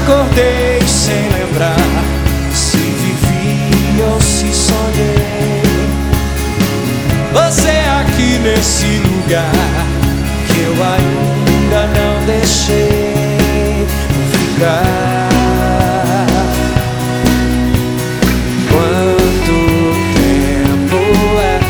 acordei sem lembrar se vivi ou se sonhei. Você aqui nesse lugar que eu ainda não deixei ficar. Quanto tempo é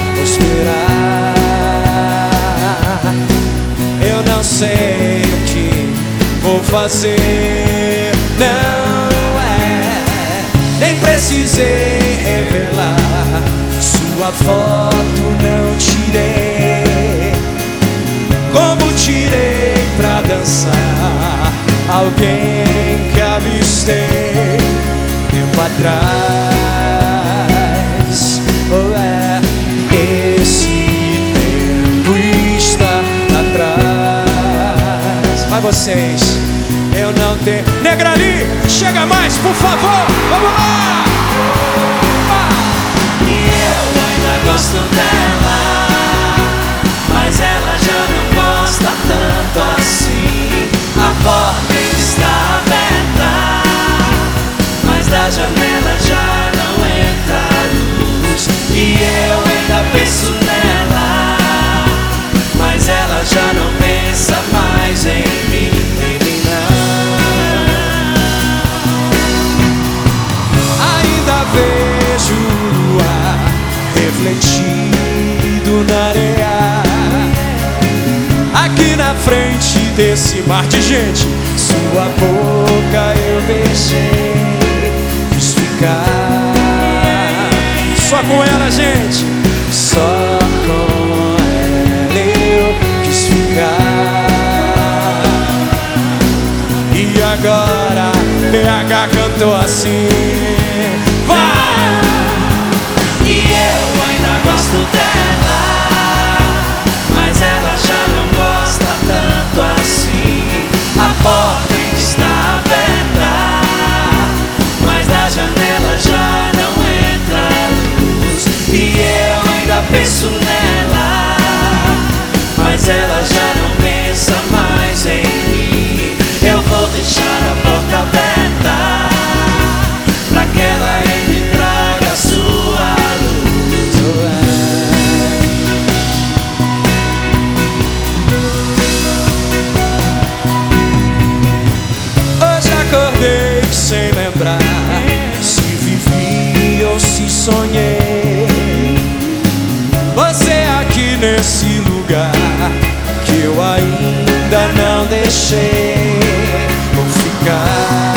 esperar? Eu não sei o que vou fazer. Não é, nem precisei revelar. Sua foto não tirei, como tirei pra dançar alguém que avistei tempo atrás. Oh, é, esse tempo está atrás. Mas vocês, eu não tenho. Negra ali, chega mais, por favor, vamos lá! Gosto dela, mas ela já não gosta tanto assim. A porta está aberta, mas da janela já não entra luz. E eu ainda penso nela, mas ela já não pensa mais em mim. Ele não. Ainda vejo o luar refletido na areia, aqui na frente desse mar de gente. Sua boca eu beijei, quis ficar. Só com ela, gente, só com ela eu quis ficar. E agora PH cantou assim. Vai! E eu ainda gosto dela, mas ela já não gosta tanto assim. A porta está aberta, mas da janela já não entra luz. E eu ainda penso nela, mas ela já não pensa mais em mim. Eu vou deixar a porta aberta pra que ela entre e traga a sua luz. Hoje acordei sem lembrar se vivi ou se sonhei. Você aqui nesse lugar que eu ainda não deixei vou ficar.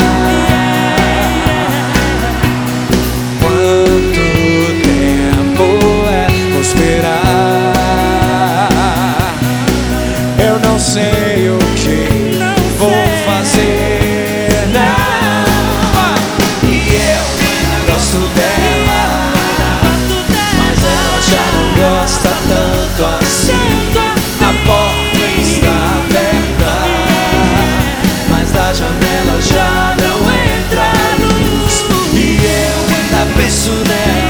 Quanto tempo é vou esperar? Eu não sei o que vou fazer. Não. E eu ainda gosto dela, mas ela já não gosta tanto assim. A porta está aberta, mas da janela já não entra luz. E eu ainda penso nela,